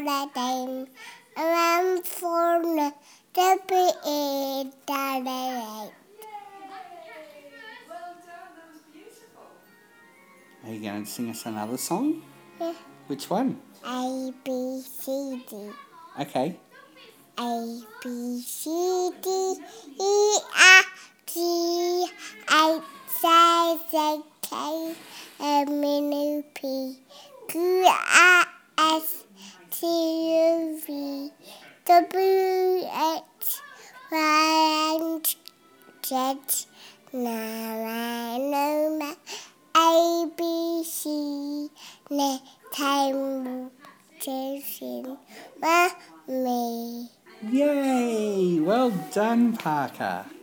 the time. I'm for the be that Are you going to sing us another song? Yeah. Which one? A, B, C, D. Okay. A, B, C, D, E, F, G, H, I, J, K, L, M, N, P, Q, R, S, T, U, V, W, X, Y, and Z. Now I know my ABC. Time to sing with me. Yay! Well done, Parker.